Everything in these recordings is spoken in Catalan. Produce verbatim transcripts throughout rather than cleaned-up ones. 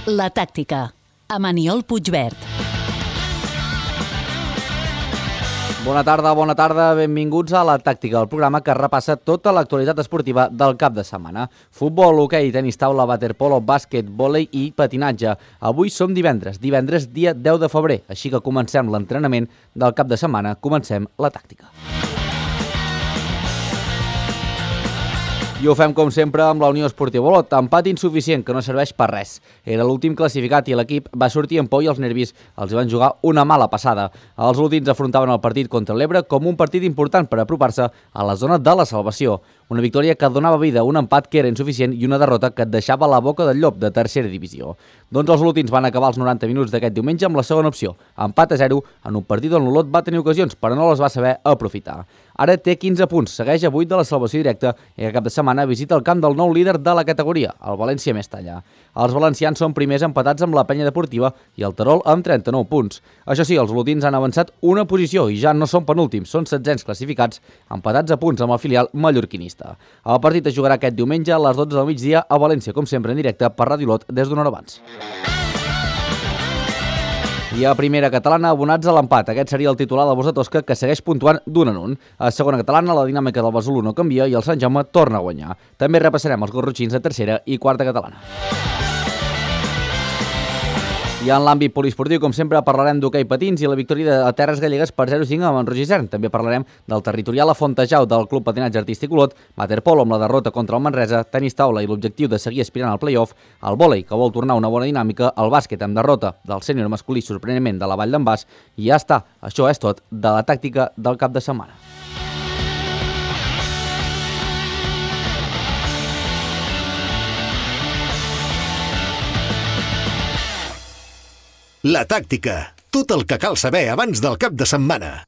La tàctica, amb Aniol Puigvert. Bona tarda, bona tarda, benvinguts a La Tàctica, el programa que repassa tota l'actualitat esportiva del cap de setmana. Futbol, hoquei, tenis taula, waterpolo, bàsquet, vòlei i patinatge. Avui som divendres, divendres dia deu de febrer, així que comencem l'entrenament del cap de setmana, comencem La Tàctica. I ho fem, com sempre, amb la Unió Esportiva Olot. Empat insuficient, que no serveix per res. Era l'últim classificat i l'equip va sortir amb por i els nervis els van jugar una mala passada. Els olotins afrontaven el partit contra l'Ebre com un partit important per apropar-se a la zona de la salvació. Una victòria que donava vida a un empat que era insuficient i una derrota que et deixava a la boca del llop de tercera divisió. Doncs els olotins van acabar els noranta minuts d'aquest diumenge amb la segona opció, empat a zero, en un partit on l'Olot va tenir ocasions, però no les va saber aprofitar. Ara té quinze punts, segueix a vuit de la salvació directa i a cap de setmana visita el camp del nou líder de la categoria, el València Mestalla. Els valencians són primers empatats amb la Penya Deportiva i el Terol amb trenta-nou punts. Això sí, els olotins han avançat una posició i ja no són penúltims, són setzents classificats, empatats a punts amb el filial mallorquinista. El partit es jugarà aquest diumenge a les dotze del migdia a València, com sempre en directe per Ràdio Olot des d'una hora abans. I a primera catalana, abonats a l'empat. Aquest seria el titular del Bosc de Tosca, que segueix puntuant d'un en un. A segona catalana, la dinàmica del Besalú no canvia i el Sant Jaume torna a guanyar. També repassarem els gorrotxins de tercera i quarta catalana. I en l'àmbit poliesportiu, com sempre, parlarem d'hoquei patins i la victòria de Terres Gallegues per zero a cinc amb en Roger Isern. També parlarem del territorial a Fontejau del Club Patinatge Artístic Olot, waterpolo amb la derrota contra el Manresa, tenis taula i l'objectiu de seguir aspirant al play-off, el vòlei, que vol tornar una bona dinàmica, el bàsquet amb derrota del sènior masculí sorprenentment de la Vall d'en Bas, i ja està, això és tot de la tàctica del cap de setmana. La tàctica, tot el que cal saber abans del cap de setmana.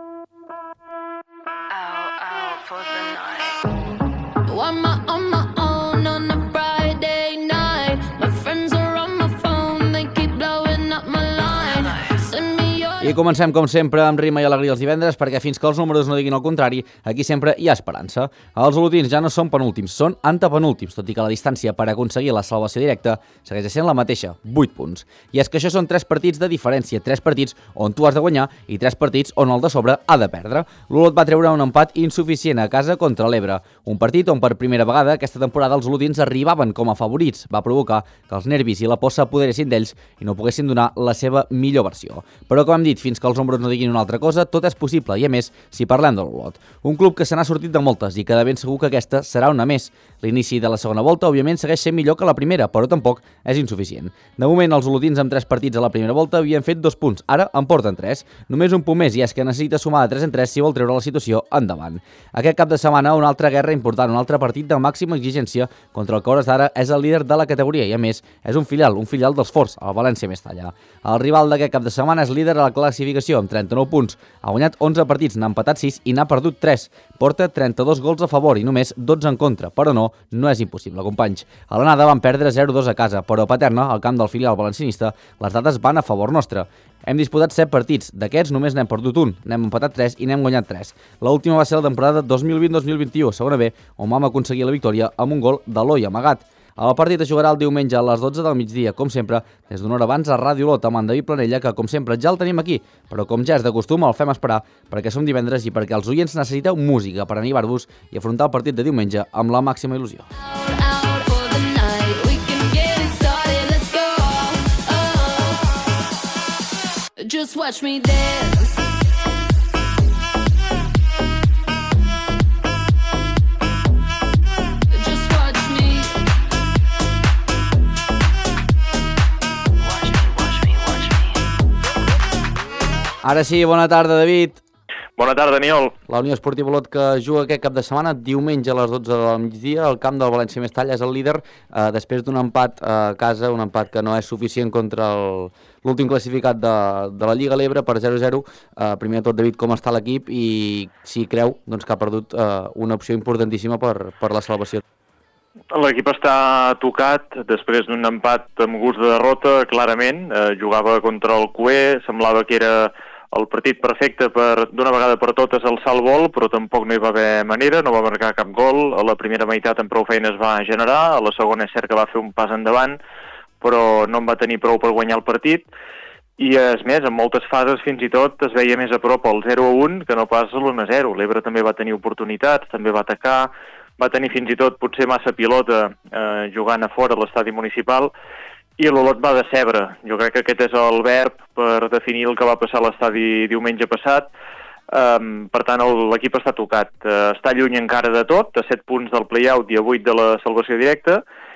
I comencem, com sempre, amb rima i alegria els divendres, perquè fins que els números no diguin el contrari, aquí sempre hi ha esperança. Els olotins ja no són penúltims, són antepenúltims, tot i que la distància per aconseguir la salvació directa segueix sent la mateixa, vuit punts. I és que això són tres partits de diferència, tres partits on tu has de guanyar i tres partits on el de sobre ha de perdre. L'Olot va treure un empat insuficient a casa contra l'Ebre, un partit on per primera vegada aquesta temporada els olotins arribaven com a favorits. Va provocar que els nervis i la por s'apoderessin d'ells i no poguessin donar la seva millor versió. Però, com hem dit, fins que els números no diguin una altra cosa, tot és possible, i a més, si parlem de l'Olot. Un club que se n'ha sortit de moltes i que de ben segur que aquesta serà una més. L'inici de la segona volta, òbviament, segueix sent millor que la primera, però tampoc és insuficient. De moment, els olotins amb tres partits a la primera volta havien fet dos punts, ara en porten tres. Només un punt més, i és que necessita sumar de tres en tres si vol treure la situació endavant. Aquest cap de setmana, una altra guerra important, un altre partit de màxima exigència contra el que hores d'ara és el líder de la categoria, i a més, és un filial, un filial dels forts, el València Mestalla. El rival d'aquest cap de setmana és líder a la classificació amb trenta-nou punts. Ha guanyat onze partits, n'ha empatat sis i n'ha perdut tres. Porta trenta-dos gols a favor i només dotze en contra, però no, no és impossible, companys. A l'anada van perdre zero dos a casa, però a Paterna, al camp del filial valencianista, les dades van a favor nostre. Hem disputat set partits, d'aquests només n'hem perdut un, n'hem empatat tres i n'hem guanyat tres. L'última va ser la temporada dos mil vint dos mil vint-i-u, segona B, on vam aconseguir la victòria amb un gol d'Eloi amagat. El partit es jugarà el diumenge a les dotze del migdia, com sempre, des d'una hora abans a Ràdio Olot amb en David Planella, que com sempre ja el tenim aquí, però com ja és de costum el fem esperar perquè som divendres i perquè els oients necessiteu música per animar-vos i afrontar el partit de diumenge amb la màxima il·lusió. Just watch me dance. Ara sí, bona tarda, David. Bona tarda, Aniol. La Unió Esportiva Olot, que juga aquest cap de setmana, diumenge a les dotze del migdia, al camp del València Mestalla, és el líder, eh, després d'un empat a casa, un empat que no és suficient contra l'últim classificat de, de la Lliga l'Ebre per zero a zero. Eh, primer de tot, David, com està l'equip i si creu doncs, que ha perdut eh, una opció importantíssima per, per la salvació? L'equip està tocat després d'un empat amb gust de derrota, clarament. Eh, jugava contra el Cué, semblava que era el partit perfecte per d'una vegada per totes alçar el vol, però tampoc no hi va haver manera, no va marcar cap gol. A la primera meitat amb prou feines va generar, a la segona és cert que va fer un pas endavant, però no en va tenir prou per guanyar el partit, i és més, en moltes fases fins i tot es veia més a prop el zero a un que no pas l'u a zero. L'Ebre també va tenir oportunitats, també va atacar, va tenir fins i tot potser massa pilota eh, jugant a fora de l'estadi municipal, i l'Olot va decebre. Jo crec que aquest és el verb per definir el que va passar a l'estadi diumenge passat. Um, per tant, l'equip està tocat. Uh, està lluny encara de tot, a set punts del play-out i a vuit de la salvació directa,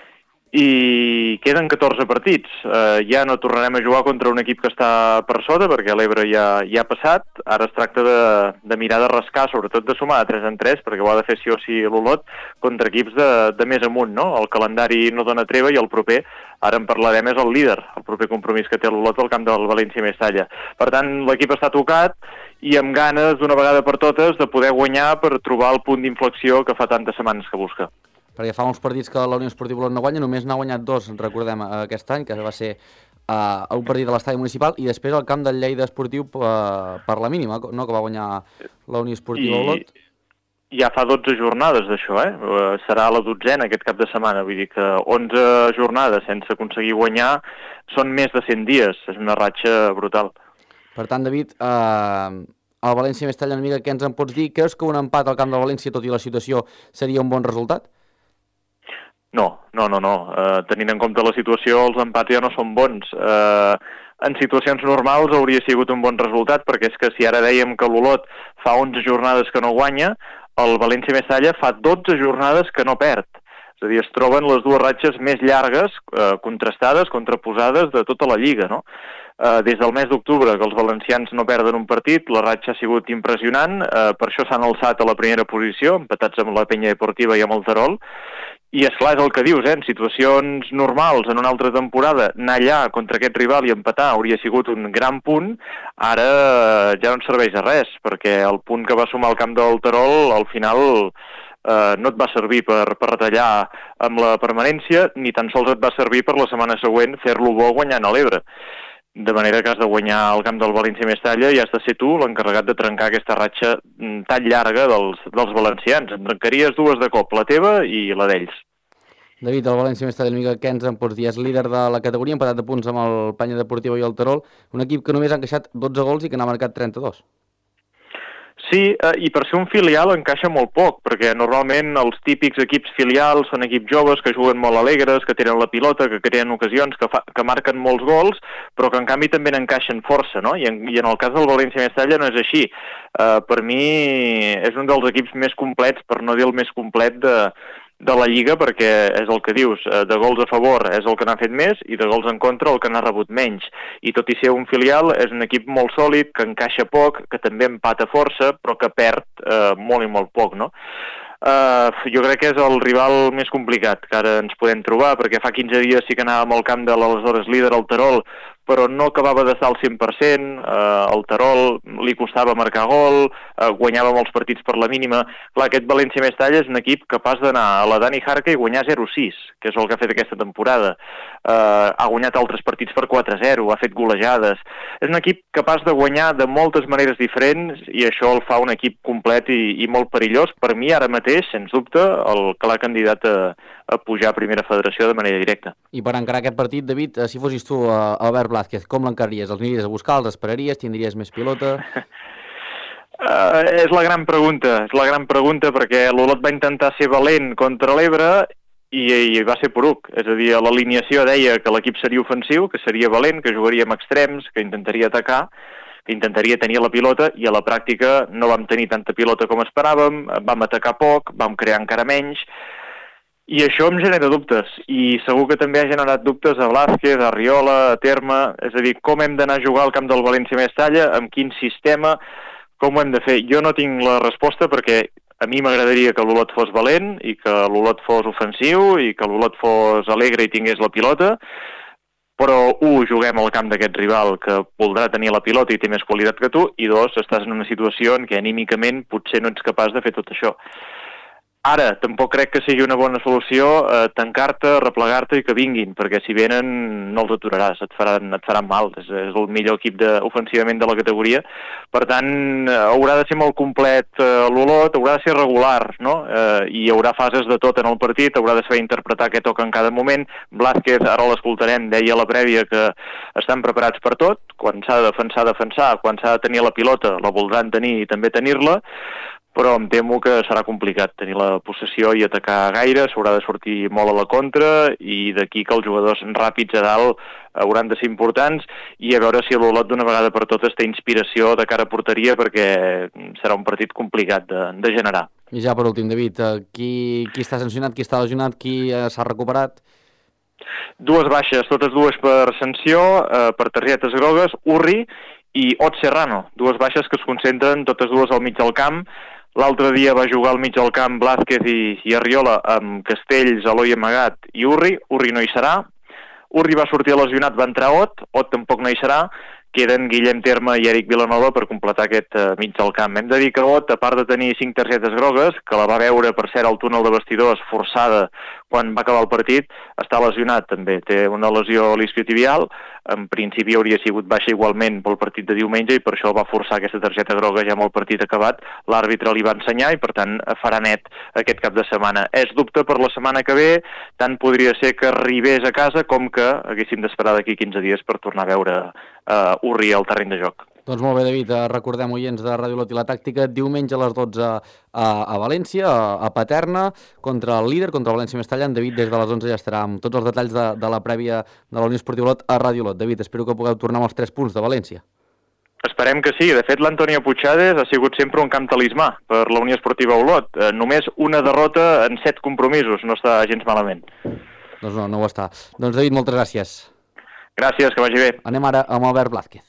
i queden catorze partits. Uh, ja no tornarem a jugar contra un equip que està per sota, perquè l'Ebre ja, ja ha passat. Ara es tracta de, de mirar de rascar, sobretot de sumar de tres en tres, perquè ho ha de fer sí o sí l'Olot contra equips de, de més amunt, no? El calendari no dona treva i el proper, ara en parlarem, és el líder, el proper compromís que té l'Olot al camp del València Mestalla. Per tant, l'equip està tocat i amb ganes, d'una vegada per totes, de poder guanyar per trobar el punt d'inflexió que fa tantes setmanes que busca. Perquè fa uns partits que la Unió Esportiva Olot no guanya, només n'ha guanyat dos, recordem, aquest any, que va ser uh, un partit de l'estadi municipal, i després al camp del Lleida Esportiu uh, per la mínima, no?, que va guanyar la Unió Esportiva Olot. I ja fa dotze jornades d'això, eh? Uh, serà la dotzena aquest cap de setmana, vull dir que onze jornades sense aconseguir guanyar són més de cent dies, és una ratxa brutal. Per tant, David, uh, el València Mestalla, una mica, què ens en pots dir? Creus que un empat al camp del València, tot i la situació, seria un bon resultat? No, no, no, no. Uh, tenint en compte la situació, els empats ja no són bons. Uh, en situacions normals hauria sigut un bon resultat, perquè és que si ara dèiem que l'Olot fa onze jornades que no guanya, el València Mestalla fa dotze jornades que no perd. És a dir, es troben les dues ratxes més llargues, eh, contrastades, contraposades de tota la Lliga, no? Eh, des del mes d'octubre, que els valencians no perden un partit, la ratxa ha sigut impressionant, eh, per això s'han alçat a la primera posició, empatats amb la Penya Deportiva i amb el Terol, i esclar, és el que dius, eh? En situacions normals, en una altra temporada, anar allà contra aquest rival i empatar hauria sigut un gran punt, ara eh, ja no ens serveix a res, perquè el punt que va sumar al camp del Terol, al final eh, no et va servir per, per retallar amb la permanència, ni tan sols et va servir per la setmana següent fer-lo bo guanyant a l'Ebre. De manera que has de guanyar el camp del València Mestalla i has de ser tu l'encarregat de trencar aquesta ratxa tan llarga dels, dels valencians. En trencaries dues de cop, la teva i la d'ells. David, el València Mestalla, una mica, què ens en pots dir? És líder de la categoria, empatat de punts amb el Penya Deportiva i el Terol, un equip que només ha encaixat dotze gols i que n'ha marcat trenta-dos. Sí, eh, i per ser un filial encaixa molt poc, perquè normalment els típics equips filials són equips joves que juguen molt alegres, que tenen la pilota, que creen ocasions, que, fa, que marquen molts gols, però que en canvi també n'encaixen força, no? I en, i en el cas del València Mestalla no és així. Eh, per mi és un dels equips més complets, per no dir el més complet de, de la Lliga, perquè és el que dius, de gols a favor és el que n'ha fet més i de gols en contra el que n'ha rebut menys. I tot i ser un filial, és un equip molt sòlid, que encaixa poc, que també empata força, però que perd eh, molt i molt poc, no? Uh, jo crec que és el rival més complicat que ara ens podem trobar, perquè fa quinze dies sí que anàvem al camp de l'aleshores líder, el Terol, però no acabava d'estar al cent per cent, uh, el Terol li costava marcar gol, uh, guanyava molts partits per la mínima. Clar, aquest València Mestalla és un equip capaç d'anar a la Dani Jarca i guanyar zero sis, que és el que ha fet aquesta temporada. Uh, ha guanyat altres partits per quatre zero, ha fet golejades. És un equip capaç de guanyar de moltes maneres diferents i això el fa un equip complet i, i molt perillós. Per mi, ara mateix, sens dubte, el clar candidat a, a pujar a Primera Federació de manera directa. I per encarar aquest partit, David, si fossis tu, uh, Albert Blázquez, com l'encararies? Els aniries a buscar, els esperaries, tindries més pilota? Uh, és la gran pregunta, és la gran pregunta perquè l'Olot va intentar ser valent contra l'Ebre i, i va ser poruc. És a dir, l'alineació deia que l'equip seria ofensiu, que seria valent, que jugaria amb extrems, que intentaria atacar, que intentaria tenir la pilota, i a la pràctica no vam tenir tanta pilota com esperàvem, vam atacar poc, vam crear encara menys, i això em genera dubtes, i segur que també ha generat dubtes a Blázquez, a Riola, a Terme, és a dir, com hem d'anar a jugar al camp del València Mestalla, amb quin sistema, com ho hem de fer. Jo no tinc la resposta perquè a mi m'agradaria que l'Olot fos valent i que l'Olot fos ofensiu i que l'Olot fos alegre i tingués la pilota, però, un, juguem al camp d'aquest rival que voldrà tenir la pilota i té més qualitat que tu, i dos, estàs en una situació en què anímicament potser no ets capaç de fer tot això. Ara, tampoc crec que sigui una bona solució eh, tancar-te, replegar-te i que vinguin, perquè si venen no els aturaràs, et faran, et faran mal. És, és el millor equip de, ofensivament de la categoria. Per tant, eh, haurà de ser molt complet eh, l'Olot, haurà de ser regular, no? Eh, I hi haurà fases de tot en el partit, haurà de saber interpretar què toca en cada moment. Blázquez, ara l'escoltarem, deia a la prèvia que estan preparats per tot, quan s'ha de defensar, defensar, quan s'ha de tenir la pilota, la voldran tenir i també tenir-la, però em temo que serà complicat tenir la possessió i atacar gaire, s'haurà de sortir molt a la contra i d'aquí que els jugadors ràpids a dalt hauran de ser importants i a veure si l'Olot d'una vegada per totes té inspiració de cara a porteria perquè serà un partit complicat de, de generar. I ja per últim, David, qui, qui està sancionat, qui està lesionat, qui eh, s'ha recuperat? Dues baixes, totes dues per sanció, eh, per targetes grogues, Urri i Ot Serrano, dues baixes que es concentren totes dues al mig del camp. L'altre dia va jugar al mig del camp Blázquez i, i Arriola amb Castells, Eloi Amagat i Urri. Urri no hi serà. Urri va sortir lesionat, va entrar Ot. Ot tampoc no hi serà. Queden Guillem Terme i Eric Vilanova per completar aquest uh, mig del camp. Hem de dir que Ot, a part de tenir cinc targetes grogues, que la va veure, per cert, al túnel de vestidors forçada quan va acabar el partit, està lesionat també. Té una lesió isquiotibial, en principi hauria sigut baixa igualment pel partit de diumenge i per això va forçar aquesta targeta groga ja amb el partit acabat. L'àrbitre li va ensenyar i per tant farà net aquest cap de setmana. És dubte per la setmana que ve, tant podria ser que arribés a casa com que haguéssim d'esperar d'aquí quinze dies per tornar a veure uh, Urri al terreny de joc. Doncs molt bé, David, recordem, oients de Ràdio Olot i la Tàctica, diumenge a les dotze a, a València, a, a Paterna, contra el líder, contra el València Mestalla. En David des de les onze ja estarà amb tots els detalls de, de la prèvia de la Unió Esportiva Olot a Ràdio Olot. David, espero que pugueu tornar amb els tres punts de València. Esperem que sí. De fet, l'Antonio Puigades ha sigut sempre un camp talismà per la Unió Esportiva Olot. Eh, només una derrota en set compromisos, no està gens malament. Doncs no, no ho està. Doncs David, moltes gràcies. Gràcies, que vagi bé. Anem ara amb Albert Blázquez.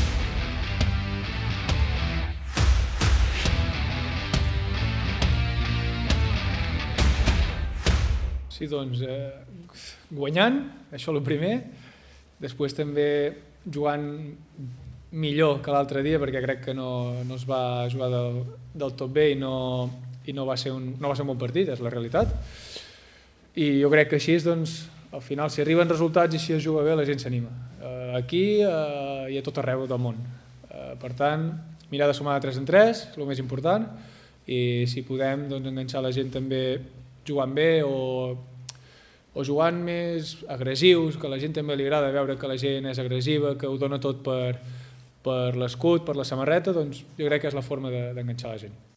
Sí, doncs, eh, guanyant, això el primer, després també jugant millor que l'altre dia perquè crec que no, no es va jugar del, del tot bé i, no, i no, va ser un, no va ser un bon partit, és la realitat. I jo crec que així, doncs, al final, si arriben resultats i si es juga bé, la gent s'anima. Eh, aquí eh, i a tot arreu del món. Eh, per tant, mirar de sumar de tres en tres, és el més important, i si podem doncs, enganxar la gent també jugant bé o, o jugant més agressius, que a la gent també li agrada veure que la gent és agressiva, que ho dona tot per, per l'escut, per la samarreta, doncs jo crec que és la forma d'enganxar la gent.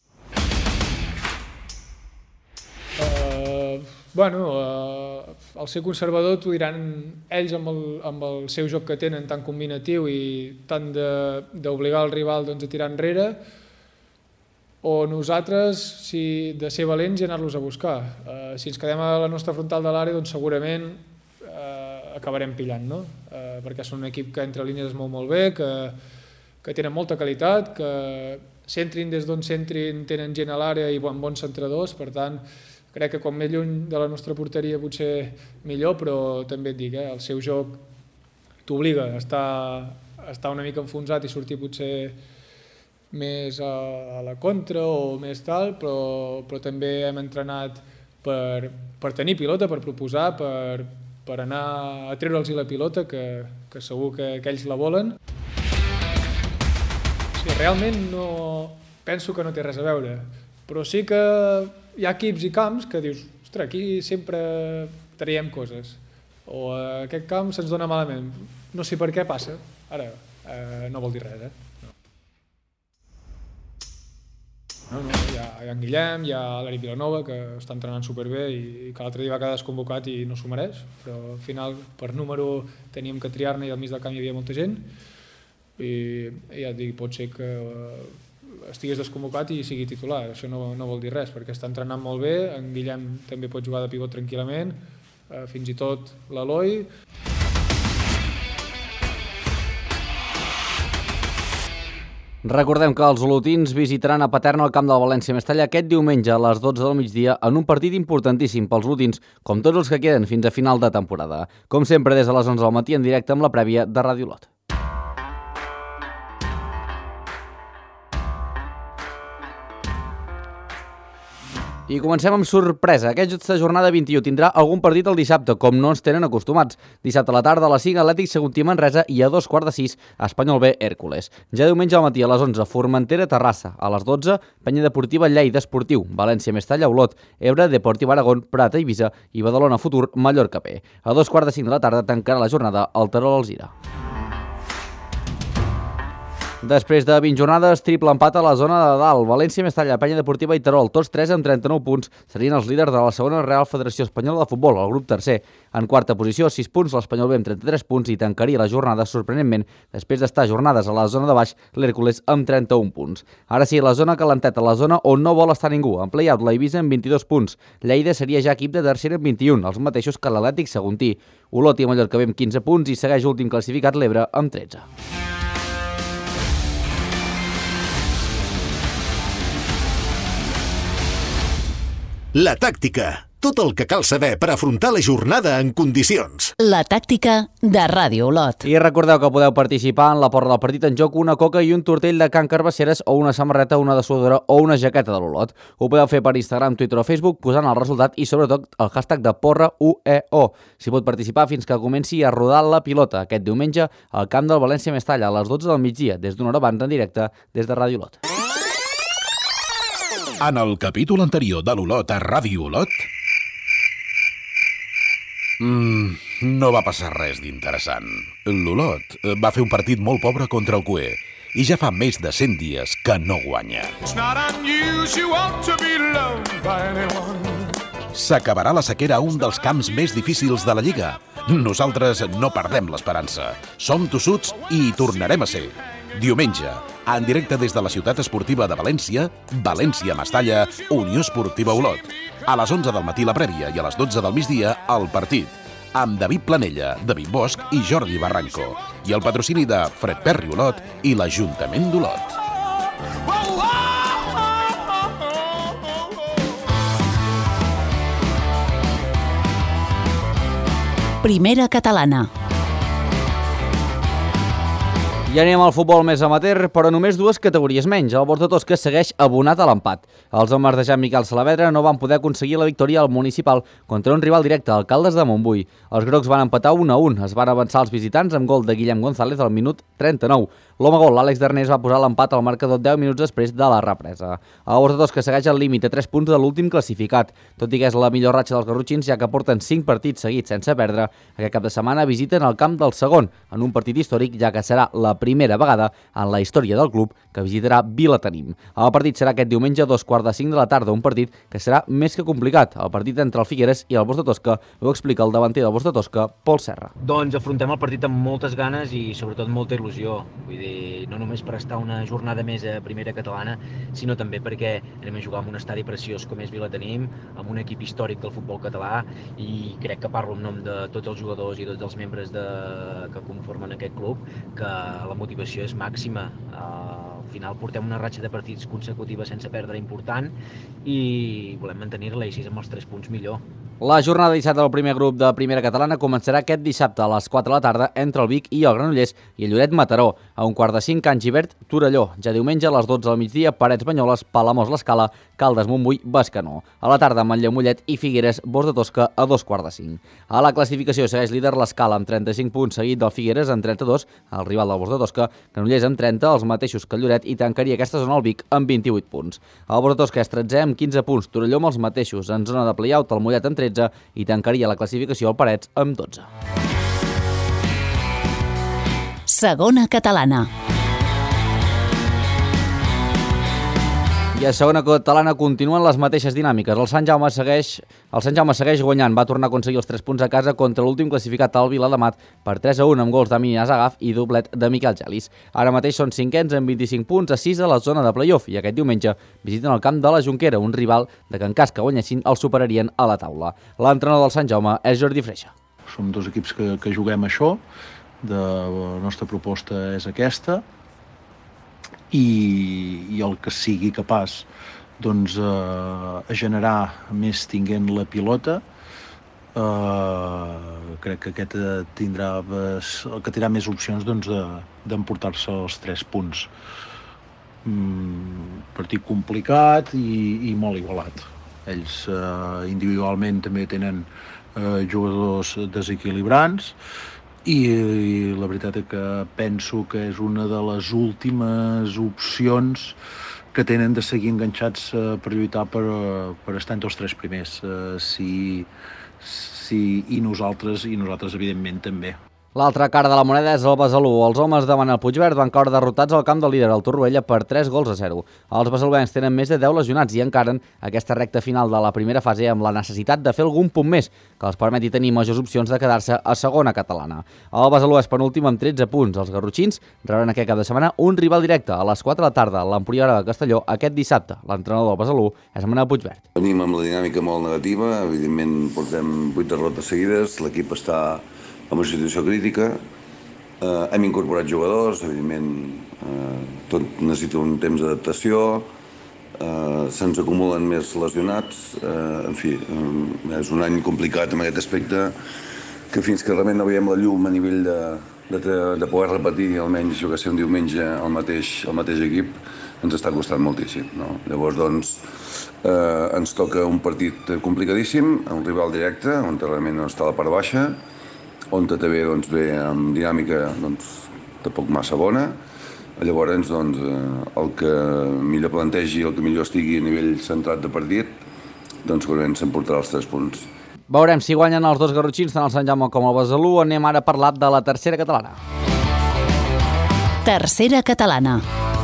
Uh, bueno, uh, el ser conservador t'ho diran ells amb el, amb el seu joc que tenen tan combinatiu i tant d'obligar el rival doncs, a tirar enrere, o nosaltres, si de ser valents i anar-los a buscar. Uh, si ens quedem a la nostra frontal de l'àrea, doncs segurament uh, acabarem pillant, no? Uh, perquè són un equip que entre línies es mou molt bé, que, que tenen molta qualitat, que centrin des d'on centrin, tenen gent a l'àrea i bon, bons centradors, per tant, crec que com més lluny de la nostra porteria potser millor, però també et dic, eh, el seu joc t'obliga a estar, a estar una mica enfonsat i sortir potser més a, a la contra o més tal, però, però també hem entrenat per, per tenir pilota, per proposar, per, per anar a treure'ls la pilota, que, que segur que, que ells la volen. Sí, realment no, penso que no té res a veure, però sí que hi ha equips i camps que dius, ostres, aquí sempre traiem coses, o aquest camp se'ns dona malament, no sé per què passa, ara eh, no vol dir res, eh? No, no, hi ha, hi ha en Guillem, hi ha l'Eric Vilanova, que està entrenant superbé i, i que l'altre dia va quedar desconvocat i no s'ho mereix, però al final per número teníem que triar-ne i al mig del camp hi havia molta gent i, i ja et dic, pot ser que estigués desconvocat i sigui titular, això no, no vol dir res perquè està entrenant molt bé, en Guillem també pot jugar de pivot tranquil·lament, eh, fins i tot l'Eloi. Recordem que els olotins visitaran a Paterna al camp del València Mestalla aquest diumenge a les dotze del migdia en un partit importantíssim pels olotins, com tots els que queden fins a final de temporada. Com sempre, des de les onze del matí en directe amb la prèvia de Ràdio Olot. I comencem amb sorpresa. Aquesta jornada vint-i-u tindrà algun partit el dissabte, com no ens tenen acostumats. Dissabte a la tarda a les cinc, Atlètic Saguntí Manresa i a dos quarts de sis, Espanyol B Hèrcules. Ja diumenge al matí a les onze, Formentera Terrassa. A les dotze, Penya Deportiva Lleida Esportiu, València Mestalla Olot, Ebre Deportiva Aragón, Prat Eivissa i Badalona Futur Mallorca B. A dos quarts de cinc de la tarda tancarà la jornada el Terol Alzira. Després de vint jornades, triple empat a la zona de dalt. València, Mestalla, Penya Deportiva i Terol, tots tres amb trenta-nou punts, serien els líders de la segona Real Federació Espanyola de Futbol, el grup tercer. En quarta posició, sis punts, l'Espanyol B amb trenta-tres punts i tancaria la jornada, sorprenentment, després d'estar jornades a la zona de baix, l'Hèrcules amb trenta-un punts. Ara sí, la zona calenteta, la zona on no vol estar ningú. En play-out, la Eivissa amb vint-i-dos punts. Lleida seria ja equip de tercera amb vint-i-un, els mateixos que l'Atlètic Saguntí. Olot i Mallorca B amb quinze punts i segueix últim classificat l'Ebre amb tretze. La tàctica. Tot el que cal saber per afrontar la jornada en condicions. La tàctica de Ràdio Olot. I recordeu que podeu participar en la porra del partit en joc una coca i un tortell de Can Carbasseres o una samarreta, una dessuadora o una jaqueta de l'Olot. Ho podeu fer per Instagram, Twitter o Facebook posant el resultat i sobretot el hashtag de porra U E O. S'hi pot participar fins que comenci a rodar la pilota aquest diumenge al camp del València Mestalla a les dotze del migdia, des d'una hora abans en directe des de Ràdio Olot. En el capítol anterior de l'Olot a Ràdio Olot... Mm, no va passar res d'interessant. L'Olot va fer un partit molt pobre contra el Cué i ja fa més de cent dies que no guanya. S'acabarà la sequera a un dels camps més difícils de la Lliga. Nosaltres no perdem l'esperança. Som tossuts i hi tornarem a ser. Diumenge, en directe des de la ciutat esportiva de València, València-Mestalla, Unió Esportiva Olot. A les onze del matí la prèvia i a les dotze del migdia el partit. Amb David Planella, David Bosch i Jordi Barranco. I el patrocini de Fred Perry Olot i l'Ajuntament d'Olot. Primera catalana. I anem al futbol més amateur, però només dues categories menys. El Bors de Tosca segueix abonat a l'empat. Els homes de Jean Miquel Salavedra no van poder aconseguir la victòria al municipal contra un rival directe, Alcaldes de Montbui. Els grocs van empatar un a un. Es van avançar els visitants amb gol de Guillem González al minut trenta-nou. L'home gol, l'Àlex Darnés, va posar l'empat al marcador deu minuts després de la represa. El Bors de Tosca segueix al límit a tres punts de l'últim classificat, tot i que és la millor ratxa dels garrotxins, ja que porten cinc partits seguits sense perdre. Aquest cap de setmana visiten el camp del segon, en un partit històric, ja que serà la primera vegada en la història del club que visitarà Vilatenim. El partit serà aquest diumenge a dos quarts de cinc de la tarda, un partit que serà més que complicat. El partit entre el Figueres i el Bors de Tosca ho explica el davanter del Bors de Tosca, Pol Serra. Doncs afrontem el partit amb moltes ganes i sobretot molta il·lusió. Vull dir, no només per estar una jornada més a primera catalana, sinó també perquè anem a jugar en un estadi preciós com és Vilatenim, amb un equip històric del futbol català, i crec que parlo en nom de tots els jugadors i tots els membres de... que conformen aquest club, que la motivació és màxima. Al final portem una ratxa de partits consecutiva sense perdre important i volem mantenir-la, i així amb els tres punts millor. La jornada dissabte del primer grup de Primera Catalana començarà aquest dissabte a les quatre de la tarda entre el Vic i el Granollers i el Lloret Mataró. A un quart de cinc, Can Givert, Torelló. Ja diumenge a les dotze del migdia, Parets Banyoles, Palamós l'Escala, Caldes Montbui, Bescanó. A la tarda, Manlleu Mollet i Figueres, Bors de Tosca a dos quarts de cinc. A la classificació segueix líder l'Escala amb trenta-cinc punts, seguit del Figueres amb trenta-dos, el rival del Bors de Tosca, Granollers amb trenta, els mateixos que el Lloret, i tancaria aquesta zona el Vic amb vint-i-vuit punts. El Bors de Tosca és tretzè amb quinze punts, Torelló amb els mateixos, en zona de play-out el Mollet amb tretze i tancaria la classificació al Parets amb dotze. Segona catalana. I a segona catalana continuen les mateixes dinàmiques. El Sant Jaume segueix, el Sant Jaume segueix guanyant. Va tornar a aconseguir els tres punts a casa contra l'últim classificat, el Viladamat, per tres a un amb gols d'Amini Azagaf i doblet de Miquel Gelis. Ara mateix són cinquens amb vint-i-cinc punts a sis a la zona de play-off i aquest diumenge visiten el camp de la Jonquera, un rival de que en cas que guanyessin el superarien a la taula. L'entrenador del Sant Jaume és Jordi Freixa. Som dos equips que, que juguem això, de, la nostra proposta és aquesta, I, i el que sigui capaç doncs, eh, a generar més tinguent la pilota, eh, crec que aquest tindrà, el que tindrà més opcions doncs, d'emportar-se els tres punts. Mm, partit complicat i, i molt igualat. Ells eh, individualment també tenen eh, jugadors desequilibrants i, i la veritat és que penso que és una de les últimes opcions que tenen de seguir enganxats eh, per lluitar per, per estar entre els tres primers. Eh, si, si, i nosaltres, i nosaltres evidentment també. L'altra cara de la moneda és el Besalú. Els homes de Manel Puigverd van caure derrotats al camp del líder, el Torroella, per tres gols a zero. Els besalubens tenen més de deu lesionats i encaren aquesta recta final de la primera fase amb la necessitat de fer algun punt més que els permeti tenir majors opcions de quedar-se a segona catalana. El Besalú és penúltim amb tretze punts. Els garrotxins rebran aquest cap de setmana un rival directe a les quatre de la tarda, l'Empuriara de Castelló, aquest dissabte. L'entrenador del Besalú és Manel Puigverd. Venim amb la dinàmica molt negativa, evidentment portem vuit derrotes seguides, l'equip està en una situació crítica, eh, hem incorporat jugadors, evidentment eh, tot necessita un temps d'adaptació, eh, se'ns acumulen més lesionats, eh, en fi, eh, és un any complicat en aquest aspecte, que fins que realment no veiem la llum a nivell de, de, de poder repetir almenys, jo que sé, un diumenge el mateix, el mateix equip, ens està costant moltíssim, no? Llavors, doncs, eh, ens toca un partit complicadíssim, un rival directe, on realment no està a la part baixa, on també doncs, ve amb dinàmica doncs, tampoc massa bona. Llavors, doncs, el que millor plantegi, el que millor estigui a nivell centrat de partit, doncs segurament s'emportarà els tres punts. Veurem si guanyen els dos garrotxins, tant el Sant Jaume com el Besalú. Anem ara a parlar de la tercera catalana. Tercera catalana.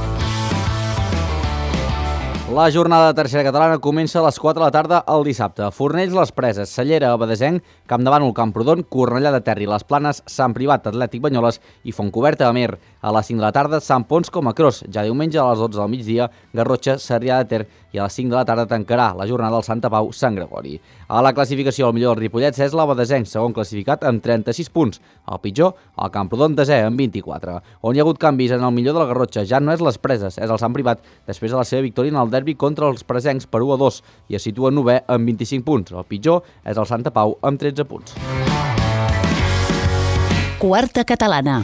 La jornada de tercera catalana comença a les quatre de la tarda el dissabte. Fornells, Les Preses, Cellera, Abadesenc, Campdevànol, Camprodon, Cornellà de Terri, Les Planes, Sant Privat, Atlètic Banyoles i Fontcoberta, Amer. A les cinc de la tarda, Sant Pons com a Cros. Ja diumenge a les dotze del migdia, Garrotxa, Sarrià de Ter, i a les cinc de la tarda tancarà la jornada del Santa Pau, Sant Gregori. A la classificació, el millor dels Ripollets és l'Abadesenc, segon classificat amb trenta-sis punts. El pitjor, el Camprodon, desè amb vint-i-quatre. On hi ha hagut canvis en el millor de la Garrotxa ja no és Les Preses, és el Sant Privat, després de la seva victòria en el derbi contra els presencs per u a dos i es situa novè amb vint-i-cinc punts. El pitjor és el Santa Pau amb tretze punts. Quarta catalana.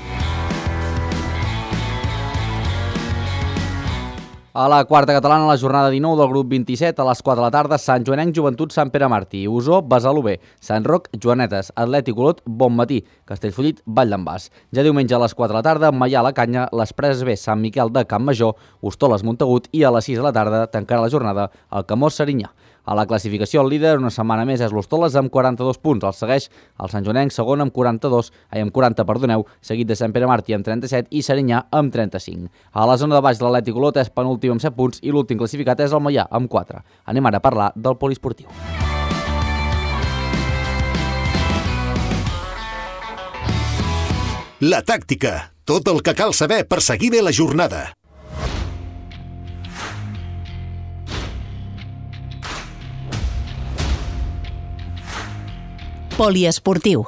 A la quarta catalana, la jornada dinou del grup vint-i-set, a les quatre de la tarda, Sant Joanenc, Joventut, Sant Pere Martí, Osó, Besalú B, Sant Roc, Joanetes, Atlètic Olot, Bonmatí, Castellfollit, Vall d'en Bas. Ja diumenge a les quatre de la tarda, Maià, La Canya, Les Preses B, Sant Miquel de Campmajor, Hostoles, Montagut i a les sis de la tarda tancarà la jornada el Camós, Serinyà. A la classificació, el líder una setmana més és l'Hostoles amb quaranta-dos punts. El segueix el Sant Joanenc, segon amb quaranta-dos, ai, amb quaranta, perdoneu, seguit de Sant Pere Martí amb trenta-set i Serinyà amb trenta-cinc. A la zona de baix, l'Atlètic Olot és penúltim amb set punts i l'últim classificat és el Maià amb quatre. Anem ara a parlar del poliesportiu. La tàctica, tot el que cal saber per seguir bé la jornada. Poliesportiu.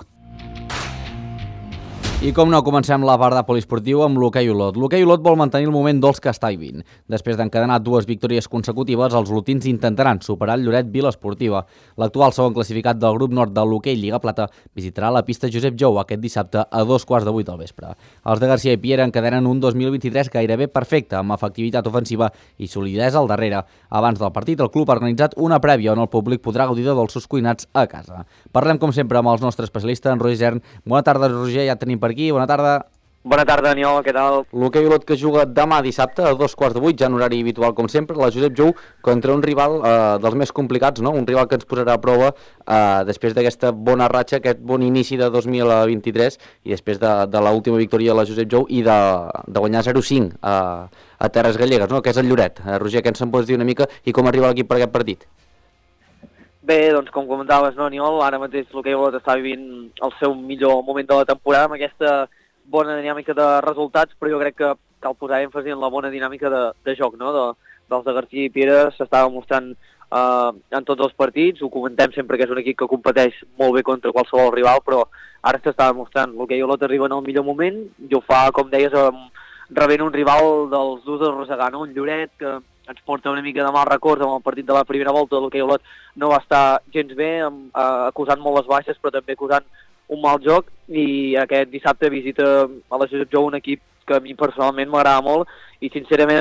I com no, comencem la part de poliesportiu amb l'hoquei Olot. L'hoquei Olot vol mantenir el moment dolç que està vivint. Després d'encadenar dues victòries consecutives, els olotins intentaran superar el Lloret Vila Esportiva. L'actual segon classificat del grup nord de l'hoquei Lliga Plata visitarà la pista Josep Jou aquest dissabte a dos quarts de vuit del vespre. Els de Garcia i Piera encadenen un dos mil vint-i-tres gairebé perfecte, amb efectivitat ofensiva i solidesa al darrere. Abans del partit, el club ha organitzat una prèvia on el públic podrà gaudir de dolços cuinats a casa. Parlem, com sempre, amb els nostres especialistes, en Roger Gern. Bona tarda, Roger, ja tenim per aquí. Bona tarda. Bona tarda, Aniol, què tal? L'hoquei Olot que juga demà dissabte a dos quarts de vuit, ja en horari habitual com sempre, la Josep Jou contra un rival eh, dels més complicats, no? Un rival que ens posarà a prova eh, després d'aquesta bona ratxa, aquest bon inici de dos mil vint-i-tres i després de, de l'última victòria de la Josep Jou i de, de guanyar zero cinc a, a Terres Gallegues, no? Que és el Lloret. Eh, Roger, què ens en pots dir una mica i com arriba l'equip per aquest partit? Bé, doncs com comentaves, no, Aniol, ara mateix l'hoquei Olot està vivint el seu millor moment de la temporada amb aquesta bona dinàmica de resultats, però jo crec que cal posar èmfasi en la bona dinàmica de, de joc, no? De, dels de Garcia i Piera s'estava mostrant eh, en tots els partits, ho comentem sempre que és un equip que competeix molt bé contra qualsevol rival, però ara s'estava mostrant. L'hoquei Olot arriba en el millor moment i ho fa, com deies, amb, rebent un rival dels durs de Rosegar, no? Un Lloret que ens porta una mica de mal records amb el partit de la primera volta. L'hoquei Olot no va estar gens bé, amb, eh, acusant molt les baixes, però també acusant un mal joc, i aquest dissabte visita a la Josep Jou un equip que a mi personalment m'agrada molt i sincerament és,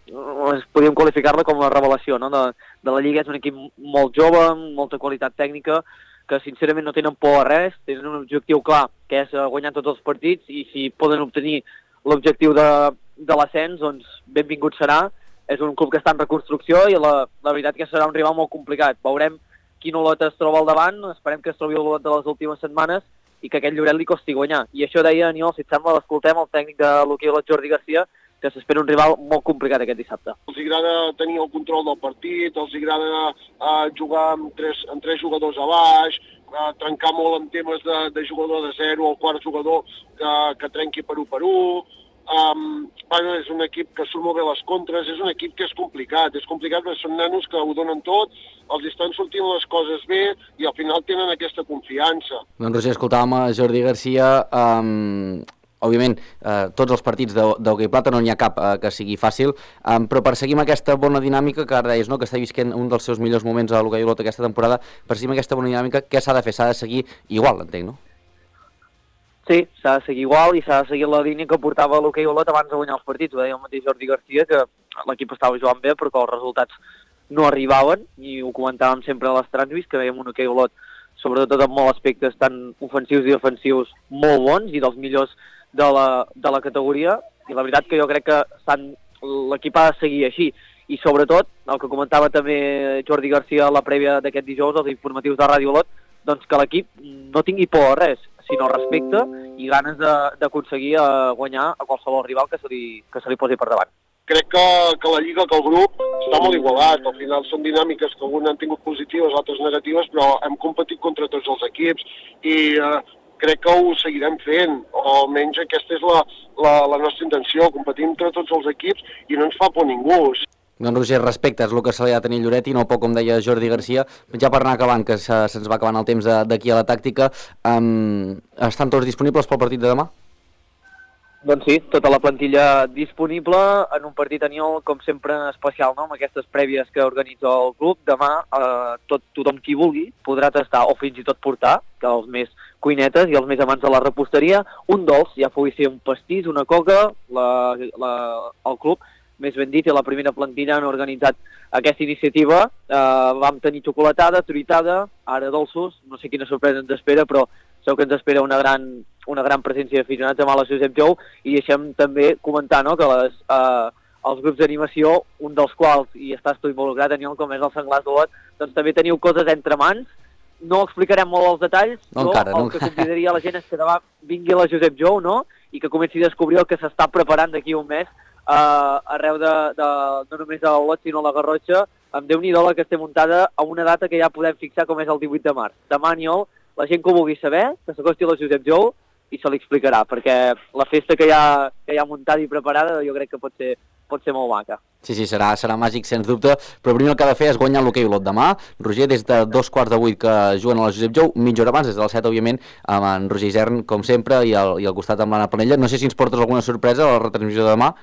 podríem qualificar-la com la revelació, no? de, de la Lliga. És un equip molt jove, amb molta qualitat tècnica, que sincerament no tenen por a res, tenen un objectiu clar, que és guanyar tots els partits, i si poden obtenir l'objectiu de, de l'ascens, doncs benvingut serà. És un club que està en reconstrucció i la, la veritat que serà un rival molt complicat. Veurem quin Olot es troba al davant, esperem que es trobi el Olot de les últimes setmanes i que aquest Lloret li costi guanyar. I això deia, Aniol, si et sembla, l'escoltem, el tècnic de l'hoquei Olot, Jordi Garcia, que s'espera un rival molt complicat aquest dissabte. Els agrada tenir el control del partit, els agrada uh, jugar amb tres, amb tres jugadors a baix, uh, trencar molt en temes de, de jugador de zero, el quart jugador que, que trenqui per u per u. Um, bueno, és un equip que surt molt bé les contres, és un equip que és complicat, és complicat perquè són nanos que ho donen tot, els estan sortint les coses bé i al final tenen aquesta confiança. Doncs Roger, escoltàvem a Jordi Garcia, um, òbviament eh, tots els partits d'hoquei plata no n'hi ha cap eh, que sigui fàcil, um, però perseguim aquesta bona dinàmica que ara deies, no? Que està visquent un dels seus millors moments a l'hoquei Olot aquesta temporada, perseguim aquesta bona dinàmica, què s'ha de fer? S'ha de seguir igual, entenc, no? Sí, s'ha de seguir igual i s'ha de seguir la línia que portava l'hoquei Olot abans de guanyar els partits. Ho deia el mateix Jordi Garcia, que l'equip estava jugant bé però que els resultats no arribaven, i ho comentàvem sempre a les transmis, que veiem un hoquei Olot, sobretot en molts aspectes tan ofensius i defensius molt bons i dels millors de la, de la categoria, i la veritat que jo crec que l'equip ha de seguir així. I sobretot, el que comentava també Jordi Garcia a la prèvia d'aquest dijous, els informatius de Ràdio Olot, doncs que l'equip no tingui por a res, sinó respecte i ganes d'aconseguir uh, guanyar a qualsevol rival que se li, que se li posi per davant. Crec que, que la Lliga, que el grup, està molt igualat. Al final són dinàmiques que alguns han tingut positives, altres negatives, però hem competit contra tots els equips i uh, crec que ho seguirem fent, o almenys aquesta és la, la, la nostra intenció, competir entre tots els equips i no ens fa por ningú. Doncs Roger, respecte, és el que se li ha de tenir Lloret i no poc, com deia Jordi Garcia. Ja per anar acabant, que se, se'ns va acabant el temps d'aquí a la tàctica, um, estan tots disponibles pel partit de demà? Doncs sí, tota la plantilla disponible en un partit, Aniol, com sempre especial, no? Amb aquestes prèvies que organitza el club. Demà eh, tot, tothom qui vulgui podrà tastar o fins i tot portar, que els més cuinetes i els més amants de la reposteria, un dolç, ja pugui ser un pastís, una coca, la, la, el club, més ben dit, i la primera plantilla han organitzat aquesta iniciativa. Eh, vam tenir xocolatada, truitada, ara dolços, no sé quina sorpresa ens espera, però segur que ens espera una gran, una gran presència d'aficionats a Mala Josep Jou, i deixem també comentar, no?, que les, eh, els grups d'animació, un dels quals hi estàs tu involucrat, Daniel, com és el Senglars d'Olot, doncs també teniu coses entre mans. No explicarem molt els detalls, no, però encara, el no. que convidaria a la gent és que demà vingui la Josep Jou, no?, i que comenci a descobrir el que s'està preparant d'aquí un mes Uh, arreu de, de, no només de l'Olot, sinó la Garrotxa, amb Déu-n'hi-do la que esté muntada a una data que ja podem fixar com és el divuit de març. Demà, Aniol, la gent que ho vulgui saber, que s'acosti a la Josep Jou i se li explicarà, perquè la festa que hi ha, que hi ha muntada i preparada jo crec que pot ser, pot ser molt maca. Sí, sí, serà, serà màgic, sens dubte, però primer el que ha de fer és guanyar l'hoquei Olot demà. Roger, des de dos quarts de vuit que juguen a la Josep Jou, mitja hora abans, des de les set, òbviament, amb en Roger Isern, com sempre, i al, i al costat amb l'Anna Planella. No sé si ens portes alguna sorpresa a la retransmissió de demà.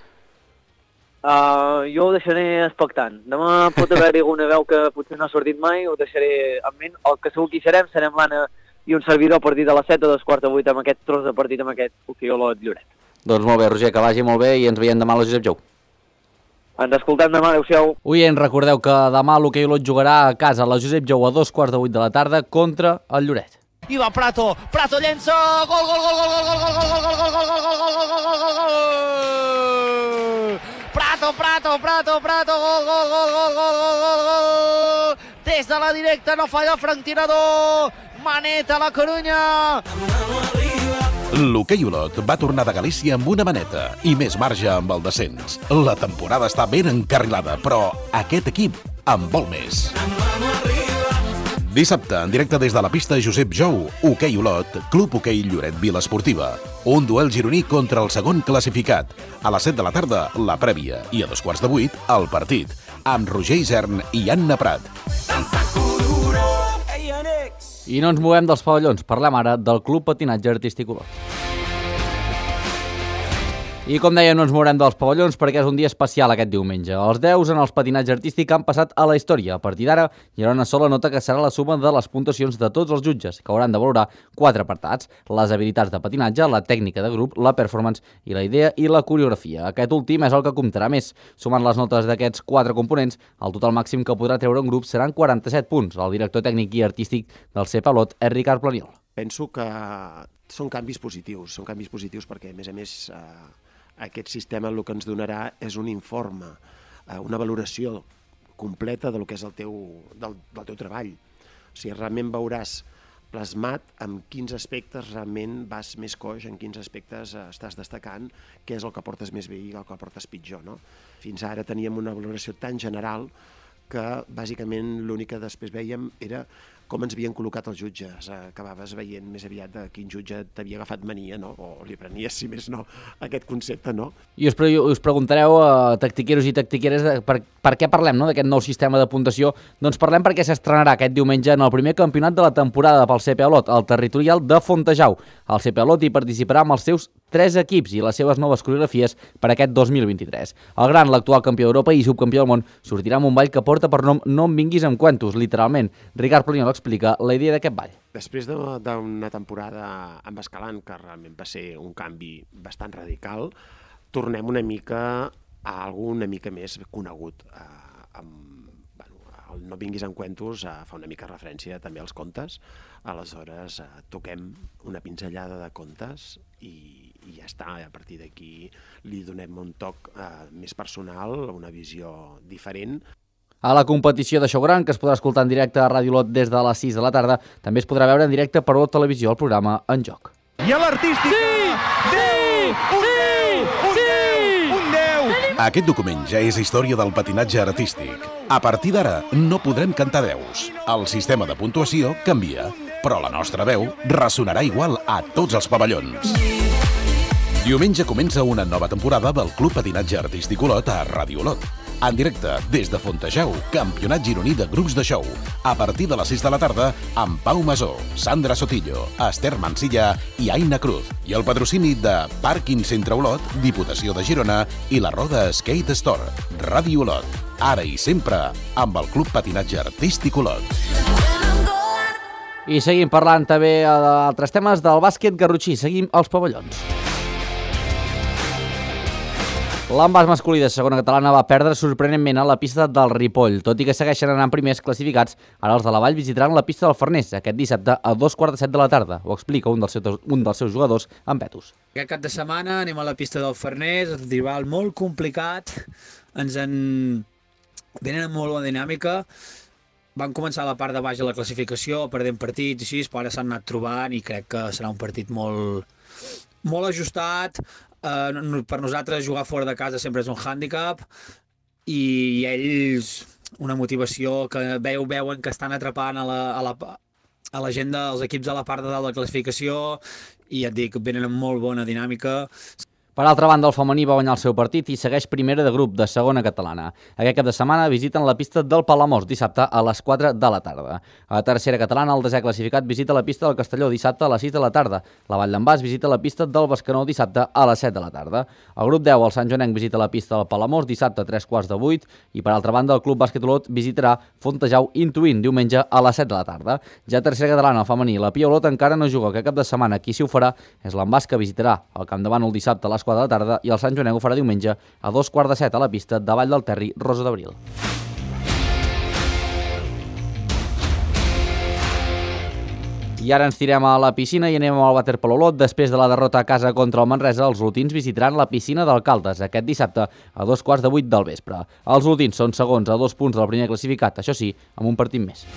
Uh, jo ho deixaré expectant. Demà pot haver-hi alguna veu que potser no ha sortit mai, ho deixaré en ment. El que segur que hi serem, serem l'Anna i un servidor a partir de les set o dos quarts de vuit amb aquest tros de partit, amb aquest hoquei Olot Lloret. Doncs molt bé, Roger, que vagi molt bé i ens veiem demà a la Josep Jou. Ens escoltem demà, adeu-siau. Oient, recordeu que demà l'hoquei Olot jugarà a casa a la Josep Jou a dos quarts de vuit de la tarda contra el Lloret. I va Prato, Prato llença, gol, gol, gol, gol, gol, gol, gol, gol, gol, gol, gol, gol, gol, gol, gol, gol, Prato, Prato, Prato, Prato, gol, gol, gol, gol, gol, gol, gol, gol, des de la directa no falla Frank Tirador, Manet a la Corunya. L'hoquei Olot va tornar de Galícia amb una maneta i més marge amb el descens. La temporada està ben encarrilada, però aquest equip en vol més. Dissabte, en directe des de la pista Josep Jou, hoquei Olot, Club Hoquei Lloret Vila Esportiva. Un duel gironí contra el segon classificat. A les set de la tarda, la prèvia, i a dos quarts de vuit, el partit, amb Roger Isern i Anna Prat. I no ens movem dels pavellons, parlem ara del Club Patinatge Artístic Olot. I com deia, no ens mourem dels pavellons perquè és un dia especial aquest diumenge. Els deus en els patinatge artístic han passat a la història. A partir d'ara hi haurà una sola nota que serà la suma de les puntuacions de tots els jutges, que hauran de valorar quatre apartats: les habilitats de patinatge, la tècnica de grup, la performance i la idea i la coreografia. Aquest últim és el que comptarà més. Sumant les notes d'aquests quatre components, el total màxim que podrà treure un grup seran quaranta-set punts. El director tècnic i artístic del C P Olot és Ricard Planiol. Penso que són canvis positius, són canvis positius perquè, a més a més, eh, aquest sistema el que ens donarà és un informe, eh, una valoració completa del que és el teu, del, del teu treball. O sigui, realment veuràs plasmat en quins aspectes realment vas més coix, en quins aspectes eh, estàs destacant, què és el que portes més bé i el que portes pitjor, no? Fins ara teníem una valoració tan general que bàsicament l'únic que després vèiem era com ens havien col·locat els jutges. Acabaves veient més aviat de quin jutge t'havia agafat mania, no? O li prenies, si més no, aquest concepte, no? I us, pre us preguntareu, uh, tactiqueros i tactiqueres, de, per, per què parlem, no?, d'aquest nou sistema de puntuació? Doncs parlem perquè s'estrenarà aquest diumenge en el primer campionat de la temporada pel C P Olot, el territorial de Fontejau. El C P Olot hi participarà amb els seus tres equips i les seves noves coreografies per aquest dos mil vint-i-tres. El gran, l'actual campió d'Europa i subcampió del món, sortirà amb un ball que porta per nom No em vinguis amb cuentos, literalment. Ricard Planiol explica la idea d'aquest ball. Després d'una temporada amb Escalant, que realment va ser un canvi bastant radical, tornem una mica a algú una mica més conegut. Eh, amb, bueno, el No vinguis amb cuentos eh, fa una mica referència també als contes, aleshores eh, toquem una pinzellada de contes i i ja està, a partir d'aquí li donem un toc eh, més personal, una visió diferent. A la competició de Showground, que es podrà escoltar en directe a Ràdio Olot des de les sis de la tarda, també es podrà veure en directe per Olot Televisió el programa En Joc. I a l'artística! Sí! Sí! Un deu! Un deu! Un deu! Aquest document ja és història del patinatge artístic. A partir d'ara no podrem cantar deus. El sistema de puntuació canvia, però la nostra veu ressonarà igual a tots els pavellons. Diumenge comença una nova temporada del Club Patinatge Artístic Olot a Ràdio Olot. En directe, des de Fontejau, campionat gironí de grups de show, a partir de les sis de la tarda, amb Pau Masó, Sandra Sotillo, Esther Mansilla i Aina Cruz. I el patrocini de Pàrquing Centre Olot, Diputació de Girona i la Roda Skate Store. Ràdio Olot, ara i sempre, amb el Club Patinatge Artístic Olot. I seguim parlant també d'altres temes del bàsquet garrotxí. Seguim als pavellons. L'handbàs masculí de segona catalana va perdre sorprenentment a la pista del Ripoll. Tot i que segueixen anant primers classificats, ara els de la Vall visitaran la pista del Farners aquest dissabte a dos quarts de set de la tarda. Ho explica un dels seus, un dels seus jugadors, en Betus. Aquest cap de setmana anem a la pista del Farners, un rival molt complicat, ens en venen amb molt bona dinàmica. Van començar a la part de baix de la classificació, perdent partits i així, però ara s'han anat trobant i crec que serà un partit molt, molt ajustat. Uh, per nosaltres jugar fora de casa sempre és un hàndicap i ells una motivació que veu, veuen que estan atrapant a la, a la, a la gent dels equips de la part de dalt de la classificació i ja et dic, venen amb molt bona dinàmica. Per altra banda, el femení va guanyar el seu partit i segueix primera de grup de segona catalana. Aquest cap de setmana visiten la pista del Palamós dissabte a les quatre de la tarda. A la tercera catalana, el desè classificat visita la pista del Castelló dissabte a les sis de la tarda. La Vall d'en Bas visita la pista del Bescanó dissabte a les set de la tarda. El grup deu, el Sant Joanenc, visita la pista del Palamós dissabte a tres quarts de vuit i per altra banda, el Club Bàsquet Olot visitarà Fontejau Intuint diumenge a les set de la tarda. Ja a tercera catalana, el femení, la Pia Olot encara no juga aquest cap de setmana. Qui s'hi ho farà és l'Envàs, que visitarà el Camp de Bànol dissabte a les quatre de la tarda i el Sant Joanenc ho farà diumenge a dos quarts de set a la pista de Vall del Terri, Rosa d'Abril. I ara ens tirem a la piscina i anem al waterpolo Olot. Després de la derrota a casa contra el Manresa, els olotins visitaran la piscina d'Alcaldes aquest dissabte a dos quarts de vuit del vespre. Els olotins són segons a dos punts del primer classificat, això sí, amb un partit més.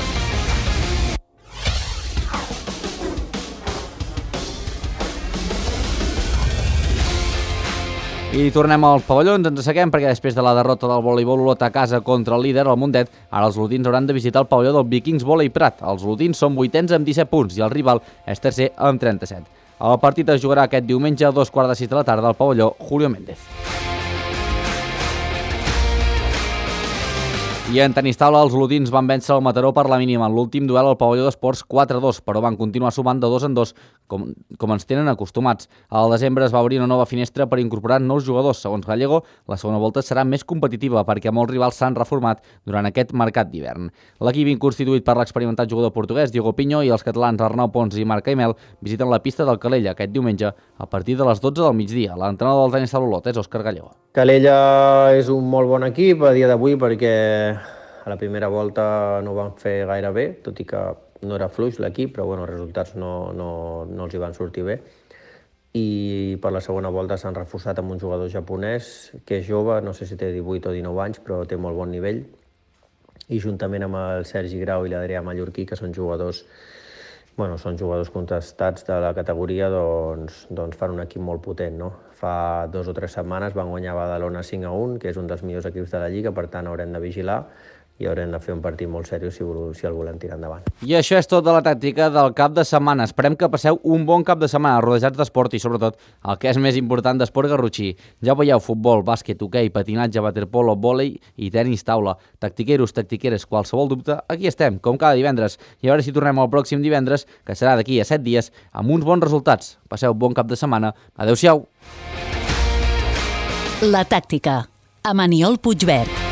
I tornem als pavellons, ens asseguem perquè després de la derrota del voleibol Olot a casa contra el líder, el Mundet, ara els olotins hauran de visitar el pavelló del Vikings Volei Prat. Els olotins són vuitens amb disset punts i el rival és tercer amb trenta-set. El partit es jugarà aquest diumenge a dos quarts de sis de la tarda al pavelló Julio Méndez. I en tenis taula, els olotins van vèncer el Mataró per la mínima en l'últim duel al pavelló d'esports quatre a dos, però van continuar sumant de dos en dos, com, com ens tenen acostumats. Al desembre es va obrir una nova finestra per incorporar nous jugadors. Segons Gallego, la segona volta serà més competitiva perquè molts rivals s'han reformat durant aquest mercat d'hivern. L'equip constituït per l'experimentat jugador portuguès Diogo Pinho i els catalans Arnau Pons i Marc Aimel visiten la pista del Calella aquest diumenge a partir de les dotze del migdia. L'entrenador del tenis taula Olot és Òscar Gallego. Calella és un molt bon equip a dia d'avui perquè a la primera volta no van fer gaire bé, tot i que no era fluix l'equip, però bueno, els resultats no, no, no els hi van sortir bé. I per la segona volta s'han reforçat amb un jugador japonès que és jove, no sé si té divuit o dinou anys, però té molt bon nivell. I juntament amb el Sergi Grau i l'Adrià Mallorquí, que són jugadors Bueno, són jugadors contestats de la categoria, doncs, doncs fan un equip molt potent, no? Fa dos o tres setmanes van guanyar Badalona cinc a un, que és un dels millors equips de la Lliga, per tant haurem de vigilar i haurem de fer un partit molt seriós si, si el volem tirar endavant. I això és tot de la tàctica del cap de setmana. Esperem que passeu un bon cap de setmana rodejats d'esport i, sobretot, el que és més important d'esport garrotxí. Ja veieu futbol, bàsquet, hoquei, patinatge, waterpolo, vòlei i tenis taula. Tactiqueros, tactiqueres, qualsevol dubte, aquí estem, com cada divendres. I a veure si tornem el pròxim divendres, que serà d'aquí a set dies, amb uns bons resultats. Passeu bon cap de setmana. Adéu-siau. La tàctica, amb Aniol Puigvert.